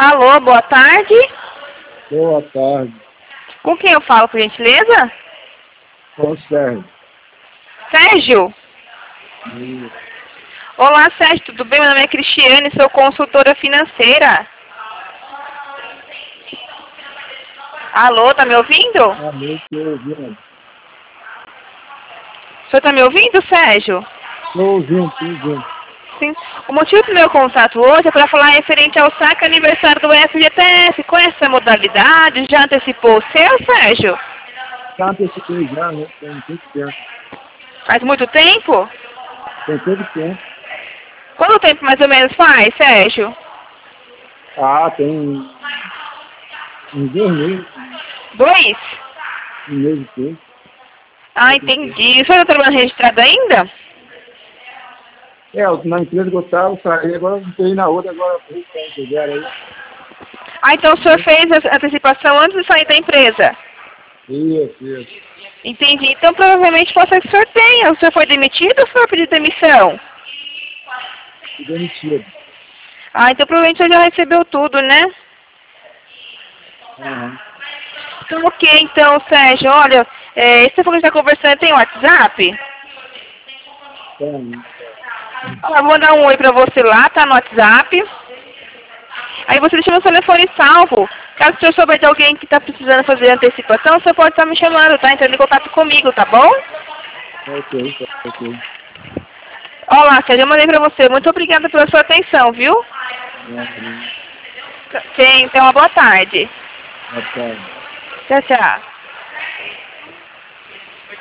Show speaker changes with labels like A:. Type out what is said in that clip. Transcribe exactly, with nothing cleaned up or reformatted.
A: Alô, boa tarde.
B: Boa tarde.
A: Com quem eu falo, por gentileza?
B: Com o Sérgio.
A: Sérgio?
B: Sim.
A: Olá, Sérgio, tudo bem? Meu nome é Cristiane, sou consultora financeira. Alô, tá me ouvindo?
B: A noite eu ouvindo.
A: O senhor tá me ouvindo, Sérgio?
B: Estou ouvindo, estou ouvindo.
A: Sim. O motivo do meu contato hoje é para falar referente ao saque aniversário do F G T S. Conhece essa modalidade? Já antecipou o seu, Sérgio?
B: Já antecipei já, né? Tem muito tempo.
A: Faz muito tempo?
B: Tem todo tempo.
A: Quanto tempo mais ou menos faz, Sérgio?
B: Ah, tem uns dois meses.
A: Dois?
B: Um mês e pouco.
A: Ah, entendi. O senhor está trabalhando registrado ainda?
B: É, eu- na empresa que eu estava, eu saí, agora eu entrei na outra, agora eu estou aí.
A: Ah, então o senhor fez a antecipação antes de sair da empresa?
B: Isso, isso.
A: Entendi. Então provavelmente pode ser que o senhor tenha. O senhor foi demitido ou o senhor pediu demissão?
B: Fui demitido.
A: Ah, então provavelmente o senhor já recebeu tudo, né?
B: Aham.
A: Então ok, então, Sérgio, olha, é, esse telefone que está conversando tem WhatsApp?
B: Tem.
A: Ó, eu vou mandar um oi pra você lá, tá no WhatsApp. Aí você deixa meu telefone salvo. Caso o senhor souber de alguém que está precisando fazer antecipação, o senhor pode estar me chamando, tá? Entrando em contato comigo, tá bom?
B: Ok, tá, ok.
A: Olá, Sérgio, eu mandei pra você. Muito obrigada pela sua atenção, viu?
B: Não, não.
A: Sim, então uma boa tarde.
B: Boa tarde.
A: Tchau, tchau.